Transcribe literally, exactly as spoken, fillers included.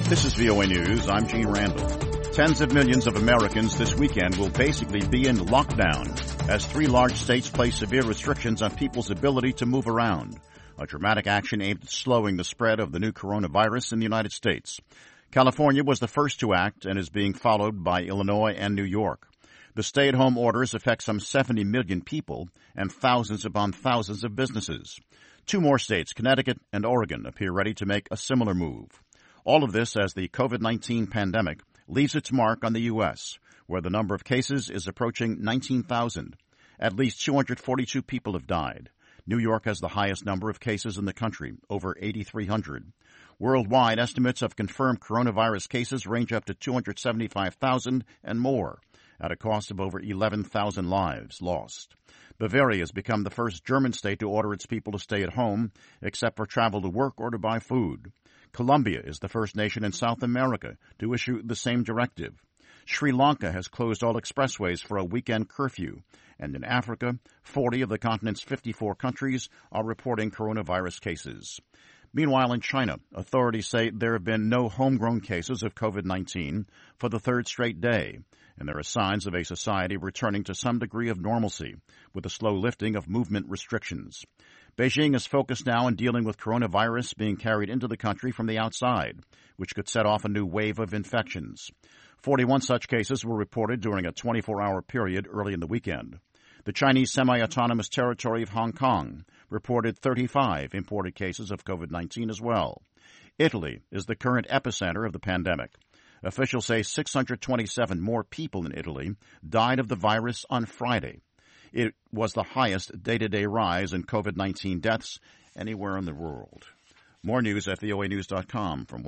This is V O A News. I'm Gene Randall. Tens of millions of Americans this weekend will basically be in lockdown as three large states place severe restrictions on people's ability to move around. A dramatic action aimed at slowing the spread of the new coronavirus in the United States. California was the first to act and is being followed by Illinois and New York. The stay-at-home orders affect some seventy million people and thousands upon thousands of businesses. Two more states, Connecticut and Oregon, appear ready to make a similar move. All of this as the COVID nineteen pandemic leaves its mark on the U S, where the number of cases is approaching nineteen thousand. At least two hundred forty-two people have died. New York has the highest number of cases in the country, over eighty-three hundred. Worldwide, estimates of confirmed coronavirus cases range up to two hundred seventy-five thousand and more, at a cost of over eleven thousand lives lost. Bavaria has become the first German state to order its people to stay at home, except for travel to work or to buy food. Colombia is the first nation in South America to issue the same directive. Sri Lanka has closed all expressways for a weekend curfew. And in Africa, forty of the continent's fifty-four countries are reporting coronavirus cases. Meanwhile, in China, authorities say there have been no homegrown cases of COVID nineteen for the third straight day, and there are signs of a society returning to some degree of normalcy with a slow lifting of movement restrictions. Beijing is focused now on dealing with coronavirus being carried into the country from the outside, which could set off a new wave of infections. forty-one such cases were reported during a twenty-four hour period early in the weekend. The Chinese semi-autonomous territory of Hong Kong reported thirty-five imported cases of COVID nineteen as well. Italy is the current epicenter of the pandemic. Officials say six hundred twenty-seven more people in Italy died of the virus on Friday. It was the highest day-to-day rise in COVID nineteen deaths anywhere in the world. More news at V O A news dot com from